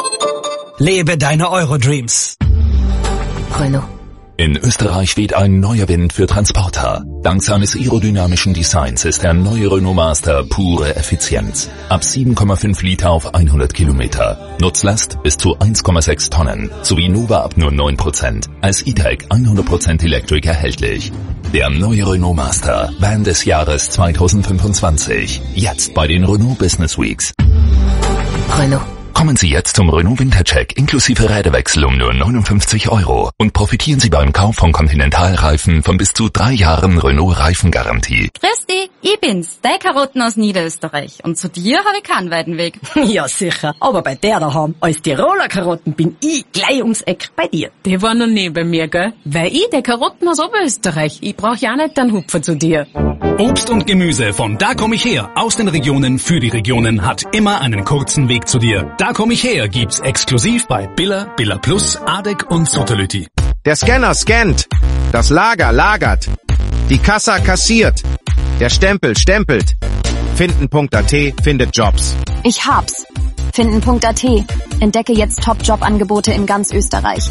Lebe deine Eurodreams. Renault. In Österreich weht ein neuer Wind für Transporter. Dank seines aerodynamischen Designs ist der neue Renault Master pure Effizienz. Ab sieben Komma fünf Liter auf hundert Kilometer. Nutzlast bis zu eins Komma sechs Tonnen. Sowie Nova ab nur neun Prozent. Als E-Tech hundert Prozent Electric erhältlich. Der neue Renault Master. Van des Jahres zweitausendfünfundzwanzig. Jetzt bei den Renault Business Weeks. Renault. Kommen Sie jetzt zum Renault Wintercheck inklusive Räderwechsel um nur neunundfünfzig Euro und profitieren Sie beim Kauf von Continental-Reifen von bis zu drei Jahren Renault-Reifengarantie. Grüß dich, ich bin's, der Karotten aus Niederösterreich. Und zu dir habe ich keinen weiten Weg. Ja, sicher. Aber bei der daheim, als Tiroler Karotten, bin ich gleich ums Eck bei dir. Die war noch nie bei mir, gell? Weil ich der Karotten aus Oberösterreich. Ich brauch ja nicht den Hupfer zu dir. Obst und Gemüse von Da komm ich her, aus den Regionen für die Regionen, hat immer einen kurzen Weg zu dir. Da komm ich her gibt's exklusiv bei Billa, Billa Plus, Adek und Sotality. Der Scanner scannt, das Lager lagert, die Kassa kassiert, der Stempel stempelt. Finden Punkt a t findet Jobs. Ich hab's. Finden Punkt a t. Entdecke jetzt Top-Jobangebote in ganz Österreich.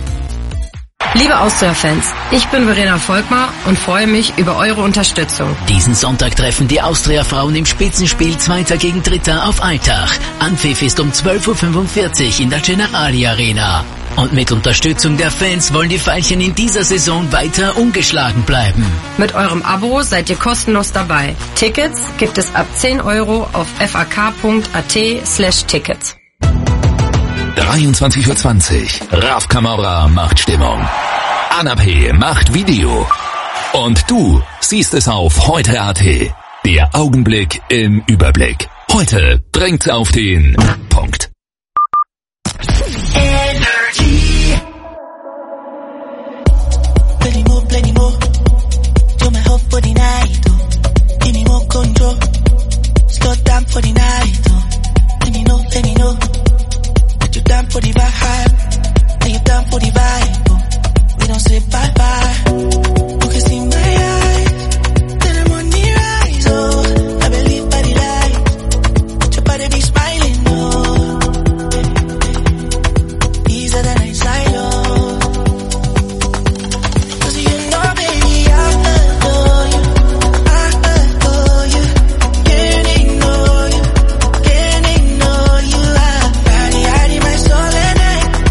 Liebe Austria-Fans, ich bin Verena Volkmar und freue mich über eure Unterstützung. Diesen Sonntag treffen die Austria-Frauen im Spitzenspiel Zweiter gegen Dritter auf Altach. Anpfiff ist um zwölf Uhr fünfundvierzig in der Generali Arena. Und mit Unterstützung der Fans wollen die Veilchen in dieser Saison weiter ungeschlagen bleiben. Mit eurem Abo seid ihr kostenlos dabei. Tickets gibt es ab zehn Euro auf fak Punkt a t slash tickets. dreiundzwanzig Uhr zwanzig. Raf Kamora macht Stimmung. Anna P. macht Video. Und du siehst es auf heute Punkt a t. Der Augenblick im Überblick. Heute drängt's auf den Punkt. Energy. Plenty more, plenty more. Do my hope for the night. Oh. Give me more control. Slow down for the night. Oh. Let me know, let me know. You down for the vibe, are you down for the vibe? Oh, we don't say bye bye. You can see my eyes, then I'm on the rise. Oh, I believe by the light, but your body be smiling. Oh, these are the nights I know. 'Cause you know, baby, I adore you, I adore you. Can't ignore you, can't ignore you. I, I, I, my soul and I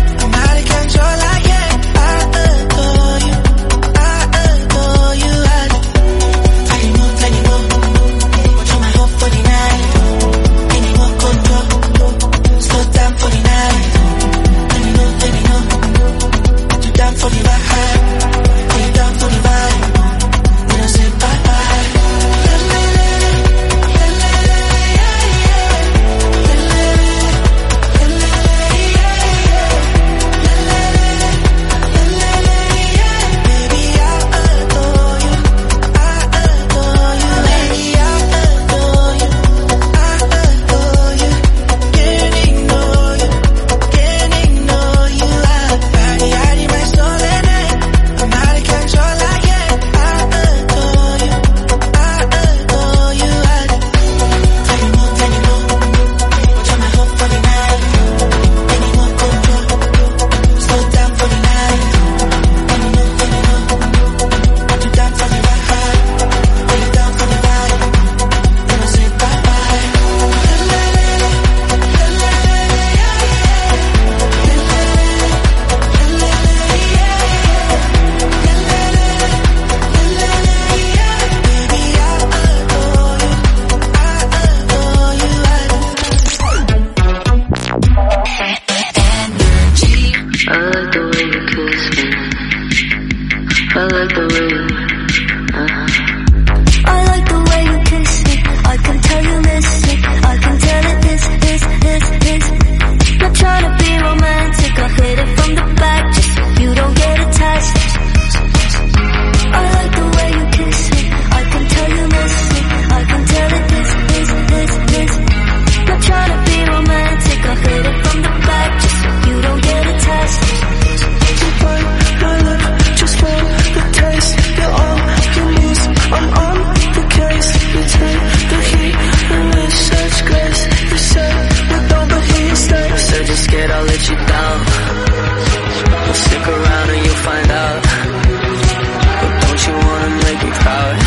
I like the way you, uh-huh. I like the way you kiss me. I can tell you miss me. I can tell it is, is, is, is. Not trying to be romantic. I hit it from the back just so you don't get attached. I like the way you kiss me. I can tell you miss me. I can tell it is, is, is, is. Not trying to be romantic. I hit it from the back just so you don't get attached. You find my love just for the taste. You're all you lose. I'm on the case. You take the heat and with such grace. You say you don't, but he stays. Said you're scared I'll let you down. Well, stick around and you'll find out. But don't you wanna make me proud?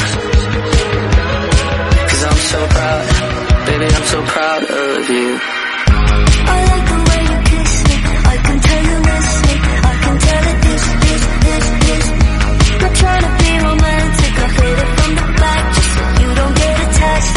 Cause I'm so proud. Baby, I'm so proud of you. I like the way you kiss me. I can tell you miss me. I can tell it is, is, is, is. Not trying to be romantic. I hit it from the back just so you don't get attached.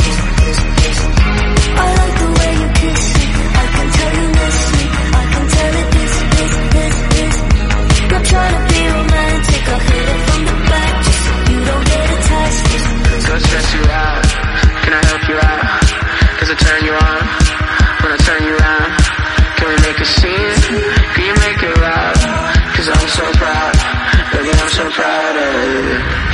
I like the way you kiss me. I can tell you miss me. I can tell it is, is, is, is. Not trying to be romantic. I hit it from the back just so you don't get attached. Go stress you out. Can I help you out? Cause I turn you on. When I turn you around, can we make a scene? Can you make it loud? Cause I'm so proud. Baby, I'm so proud of you.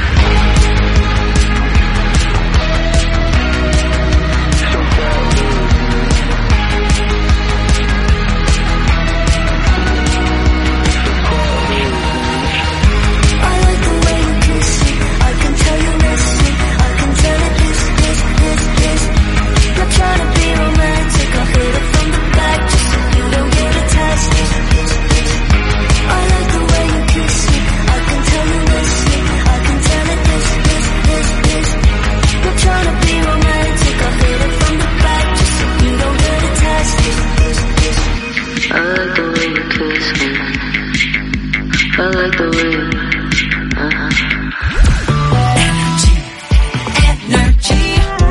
I like the way you, uh-huh. Energy, energy.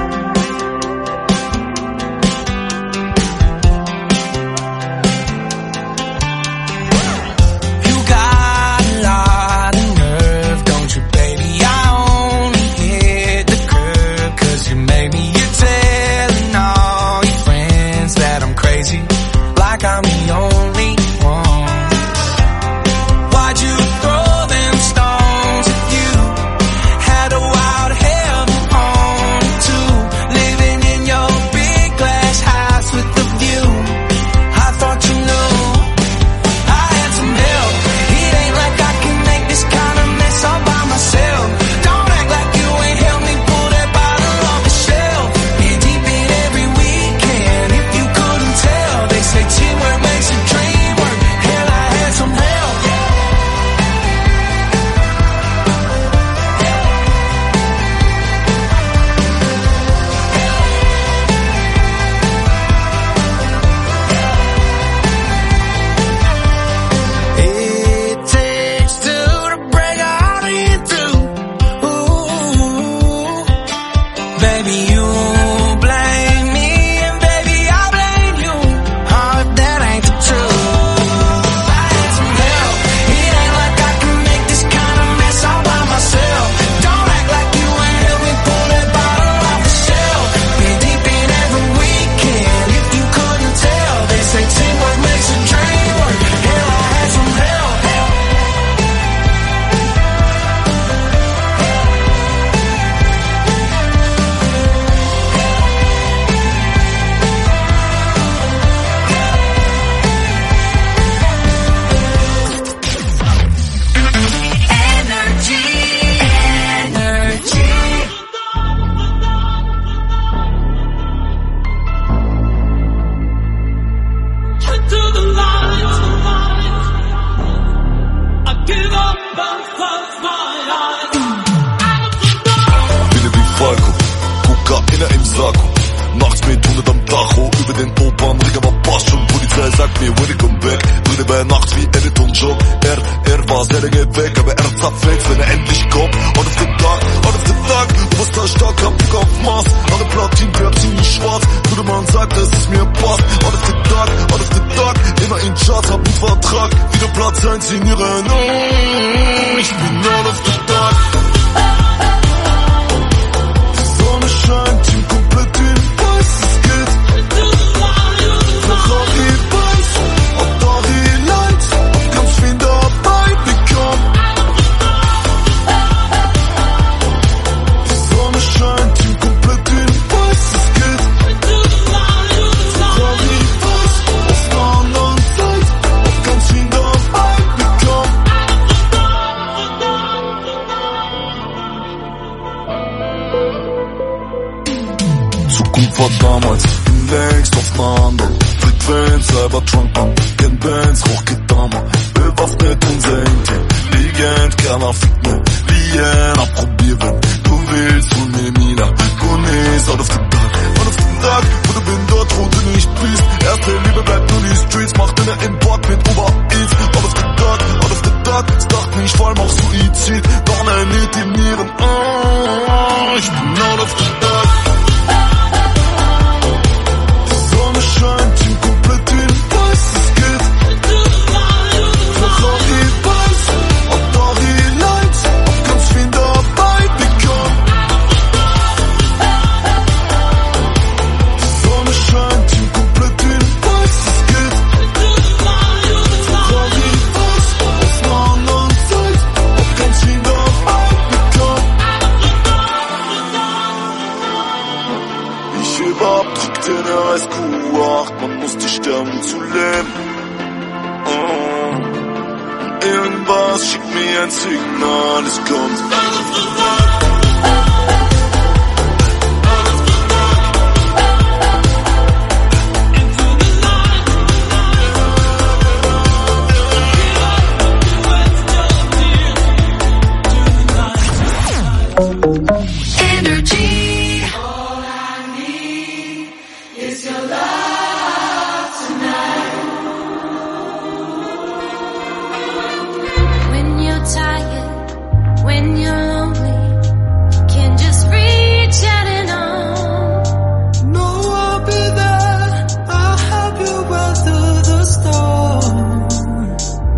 You got a lot of nerve, don't you, baby? I only hit the curb 'cause you made me. You're telling all your friends that I'm crazy, like I'm the only one. Why'd you throw them stones if you had a wild heaven on too? Living in your big glass house with the view. I thought you knew I had some help. It ain't like I can make this kind of mess all by myself. Don't act like you ain't helped me pull that bottle off the shelf. You're deep in every weekend. If you couldn't tell, they say teamwork makes the dream work. Hell, I had some help. It takes two to break a heart in two. Ooh, baby, you blame me and baby I blame you. Oh, that ain't the truth. I had some help. It ain't like I can make this kind of mess all by myself. Don't act like you ain't helped me pull that bottle off the shelf. Been deep in every weekend. If you couldn't tell, they say teamwork makes a dream work. Hell, I had some help. Energy, energy. To the light, I give up and close my eyes. Bin wie Falco, Kokainer im Sakko. Nachts mit hundert am Tacho, über den Opernring, aber passt schon. Polizei sagt mir, when I come back. Brille bei nachts wie Editon Job. Er, er war's, er geht weg, aber er zapft weg, wenn er endlich kommt. Out of the dark, out of the dark. Du bist da stark, hab Bock auf Mars. Alle Platin, bleibt ziemlich schwarz. Gute Mann sagt, dass es mir passt. Out of the dark, out of the dark. Immer in Charts, hab einen Vertrag. Wieder Platz eins in ihren. Ich bin out of the eins, Rocketama, bewaffnet unser Intelligent, keiner fickt mir, Lien, approbieren, du willst von mir, Mila, Gunis, out of the dark, out of the dark, wo du bin dort, wo du nicht bist, erste Liebe bleibt nur die Streets, mach deine Import mit Ober-Eve, out of the dark, out of the dark, es dachte nicht, vor allem auch Suizid, doch nein, nicht in ihren, oh, ich bin out of the dark. Die Sonne scheint, Team komplett in weiß, es geht. Ferrari weiß, Atari Lights, auf ganz viel dabei bekommen. Die Sonne scheint, Team komplett in weiß, es geht. Ferrari weiß, aus einer anderen Zeit, auf ganz viel dabei bekommen. Ich hebe ab, drück den R S Q acht, man musste sterben, um zu leben. Oh. Irgendwas schickt mir ein Signal, es kommt. Energy. All I need is your love tonight. When you're tired, when you're lonely, you can just reach out and on. No, I'll be there. I'll help you weather the storm.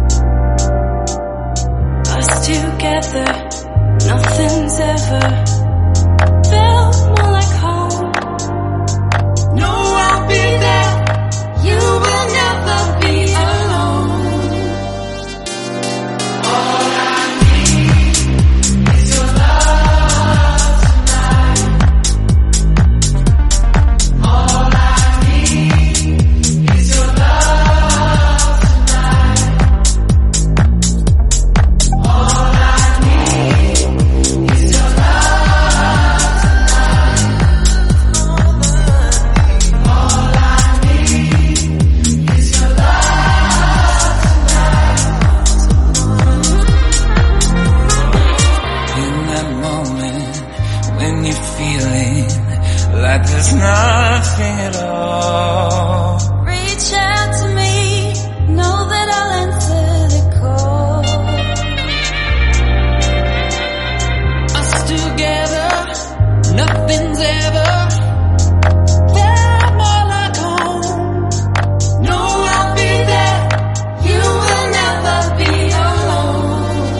Us together, nothing's ever felt more like home. No, I'll be there. You will never be alone. All I need is your love tonight. All I need is your love tonight. All I need is your love tonight. All I need is your love In that moment when you're feeling like there's nothing at all, Reach out to me, know that I'll answer the call. us together, nothing's ever felt more like home. No, I'll be there. You will never be alone.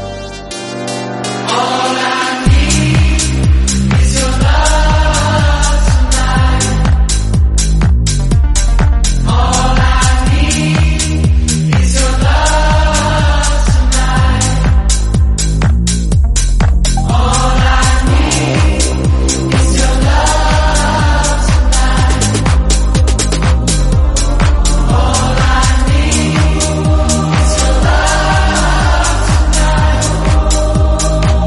All I need is your love tonight. All I need is your love tonight. All I need is your love tonight. All I need is your love tonight.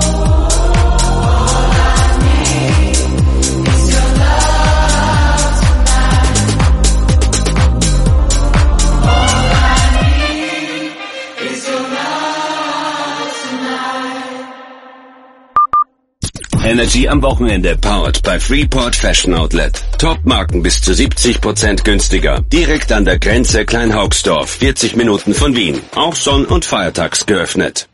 Energy am Wochenende, powered by Freeport Fashion Outlet. Top-Marken bis zu siebzig Prozent günstiger. Direkt an der Grenze Kleinhaugsdorf, vierzig Minuten von Wien. Auch sonn- und feiertags geöffnet.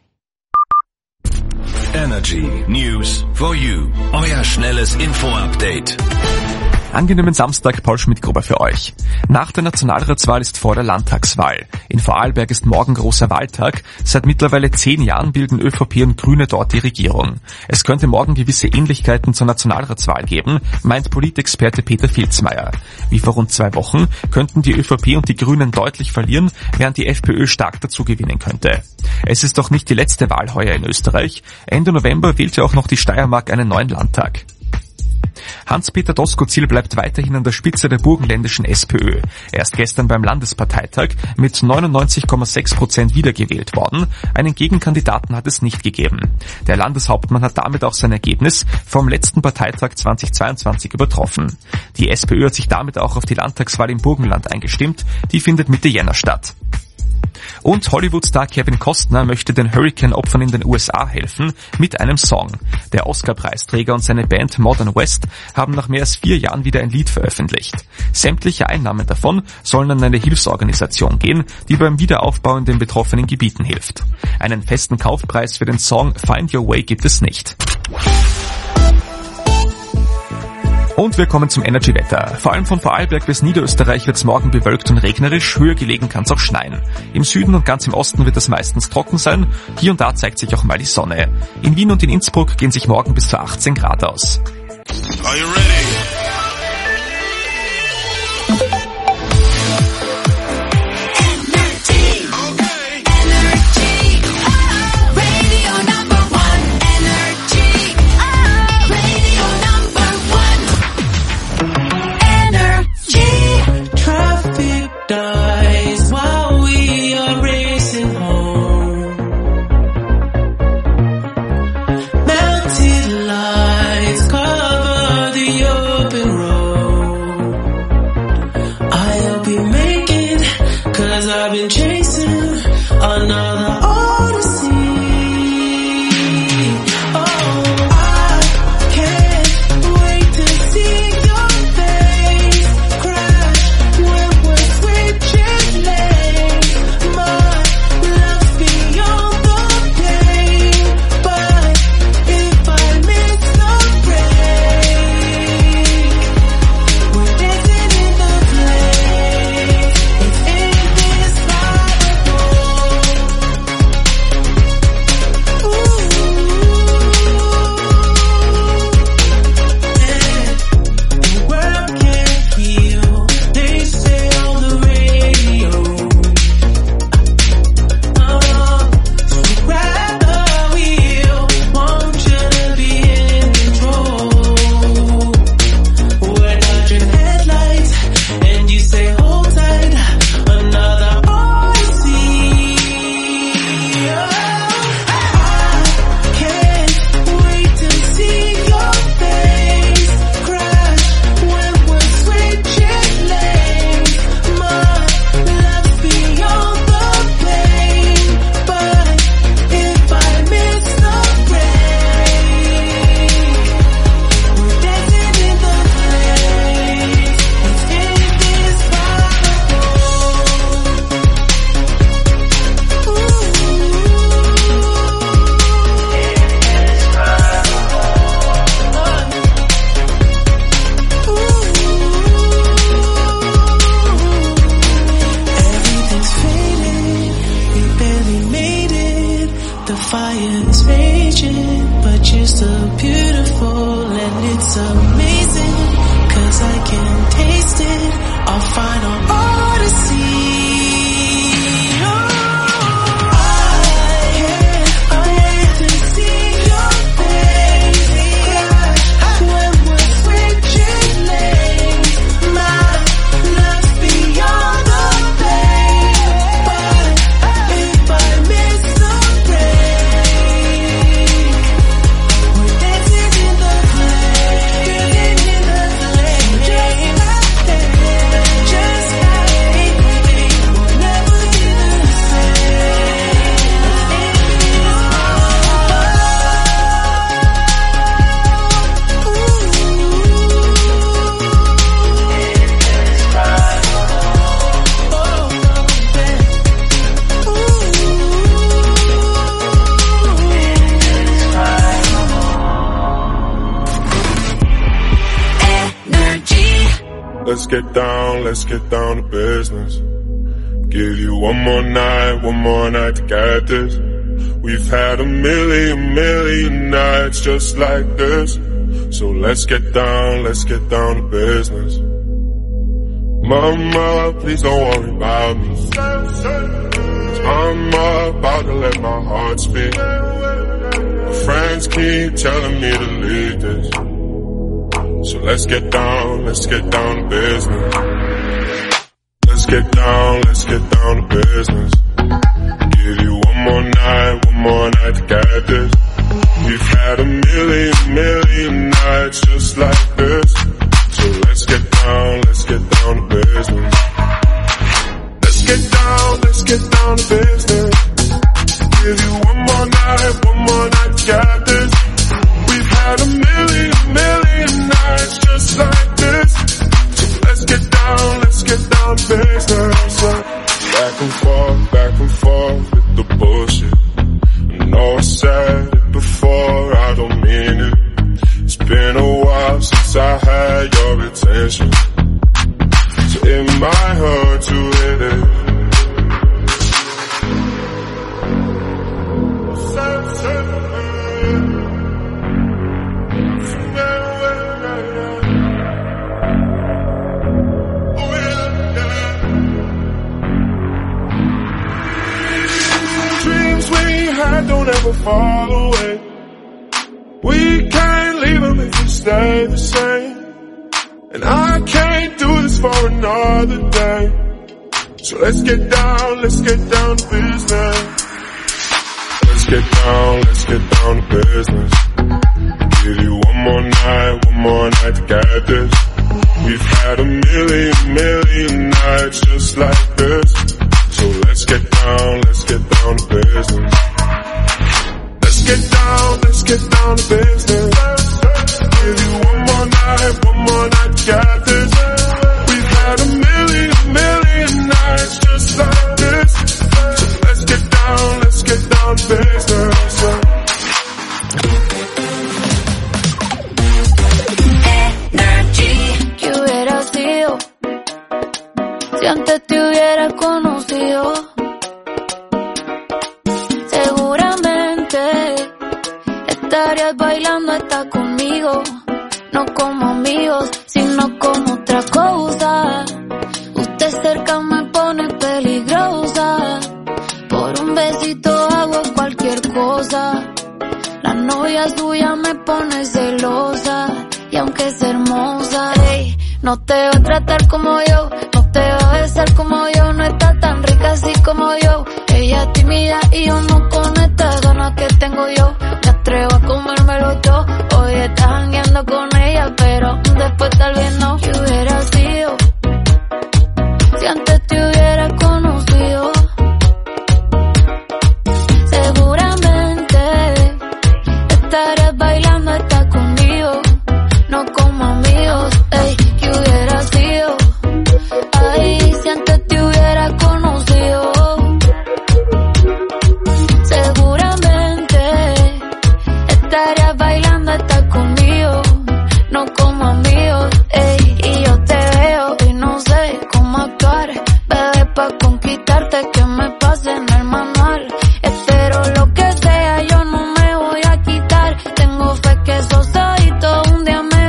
Energy News for you. Euer schnelles Info-Update. Angenehmen Samstag, Paul Schmidt-Gruber für euch. Nach der Nationalratswahl ist vor der Landtagswahl. In Vorarlberg ist morgen großer Wahltag. Seit mittlerweile zehn Jahren bilden ÖVP und Grüne dort die Regierung. Es könnte morgen gewisse Ähnlichkeiten zur Nationalratswahl geben, meint Politexperte Peter Filzmeier. Wie vor rund zwei Wochen könnten die ÖVP und die Grünen deutlich verlieren, während die FPÖ stark dazu gewinnen könnte. Es ist doch nicht die letzte Wahl heuer in Österreich. Ende November wählt ja auch noch die Steiermark einen neuen Landtag. Hans-Peter Doskozil bleibt weiterhin an der Spitze der burgenländischen SPÖ. Er ist gestern beim Landesparteitag mit neunundneunzig Komma sechs Prozent wiedergewählt worden. Einen Gegenkandidaten hat es nicht gegeben. Der Landeshauptmann hat damit auch sein Ergebnis vom letzten Parteitag zweitausendzweiundzwanzig übertroffen. Die SPÖ hat sich damit auch auf die Landtagswahl im Burgenland eingestimmt. Die findet Mitte Jänner statt. Und Hollywood-Star Kevin Costner möchte den Hurricane-Opfern in den U S A helfen mit einem Song. Der Oscar-Preisträger und seine Band Modern West haben nach mehr als vier Jahren wieder ein Lied veröffentlicht. Sämtliche Einnahmen davon sollen an eine Hilfsorganisation gehen, die beim Wiederaufbau in den betroffenen Gebieten hilft. Einen festen Kaufpreis für den Song Find Your Way gibt es nicht. Und wir kommen zum Energy-Wetter. Vor allem von Vorarlberg bis Niederösterreich wird es morgen bewölkt und regnerisch, höher gelegen kann es auch schneien. Im Süden und ganz im Osten wird es meistens trocken sein, hier und da zeigt sich auch mal die Sonne. In Wien und in Innsbruck gehen sich morgen bis zu achtzehn Grad aus. Are you ready? Dies while we are racing home. Mounted lights cover the open road. I'll be making, cause I've been chasing another odyssey. Oh, I can't wait to see your face crash when we're switching lanes. My love's beyond the pain, but if I miss the break, we're dancing in the place. It's indescribable. Ooh, and the world can't heal, they say on the radio. Oh, so grab the wheel, want you to be in control. We're dodging headlights, and you say hold tight, another odyssey. Oh, I can't wait to see your face crash when we're switching lanes. My love's beyond the pain, but if I miss the break, we're dancing in the place. It's indescribable. Everything's fading, we barely made it. The fire is raging, but you're still beautiful and it's amazing. Cause I can taste it, our final odyssey. Oh, I can't wait to see your face crash when we're switching lanes. My love's beyond the pain, but if I miss the break, we're dancing in the place, dancing in the place, just like that, just like anything. We'll never be the Let's get down, let's get down to business. Give you one more night, one more night to get this. We've had a million, million nights just like this. So let's get down, let's get down to business. Mama, please don't worry about me. 'Cause I'm about to let my heart speak. My friends keep telling me to leave this. So let's get down, let's get down to business. Let's get down, let's get down to business. Give you one more night, one more night to get this. We've had a million, million nights just like this. So let's get down, let's get down to business. Let's get down, let's get down to business. that don't ever fall away. We can't leave them if you stay the same. And I can't do this for another day. So let's get down, let's get down to business. Let's get down, let's get down to business. Give you one more night, one more night to get this. We've had a million, million nights just like this. So let's get down, let's get down to business. Let's get down, let's get down to business. Give you one more night, one more night to get this. We've had a million, million nights just like this. So let's get down, let's get down to business. Energy. ¿Qué hubiera sido si antes te hubiera conocido? Seguramente estarías bailando hasta conmigo. No como amigos, sino como otra cosa. Usted cerca me pone peligrosa. Por un besito hago cualquier cosa. La novia suya me pone celosa. Y aunque es hermosa, ey, no te va a tratar como yo, no te va a besar como yo, no está tan rica así como yo. Ella es tímida y yo no con estas ganas que tengo yo. Me atrevo a comérmelo todo. Hoy estás jangueando con ella, pero después tal vez no. ¿Qué hubiera sido si antes te hubiera conocido? Seguramente estarías bailando hasta conmigo. No como amigos, ey, ¿qué hubiera sido? Ay, si antes te hubiera conocido. Seguramente estarías bailando hasta conmigo. No como amigos, ey, y yo te veo y no sé cómo actuar. Bebé, pa' conquistarte que me pase en el manual. Espero lo que sea, yo no me voy a quitar. Tengo fe que esos ojitos un día me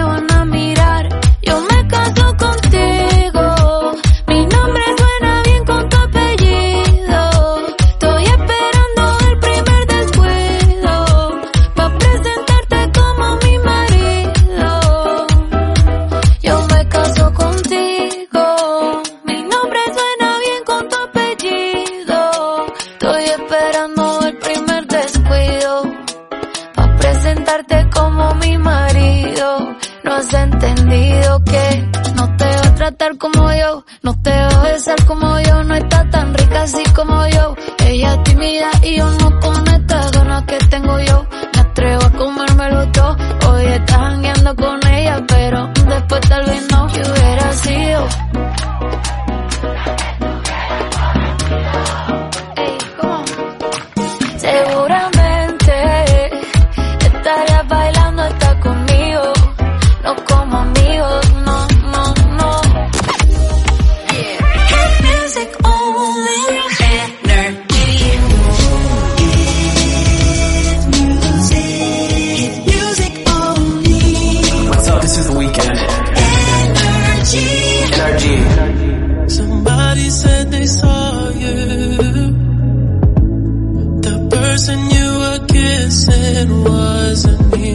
como mi marido. No has entendido que no te va a tratar como yo, no te va a besar como yo, no está tan rica así como yo. Ella es tímida y yo no con estas ganas que tengo yo. Me atrevo a comérmelo todo. Hoy estás jangueando con ella, pero después tal vez no. ¿Qué hubiera sido? Ey, ¿cómo? Seguramente estarías bailando hasta conmigo. No como amigos, no, no, no. Hit music only. Energy. Hit music. Hit music only. What's up? This is The Weeknd. Energy. Energy. Somebody said they saw you. The person you were kissing wasn't me.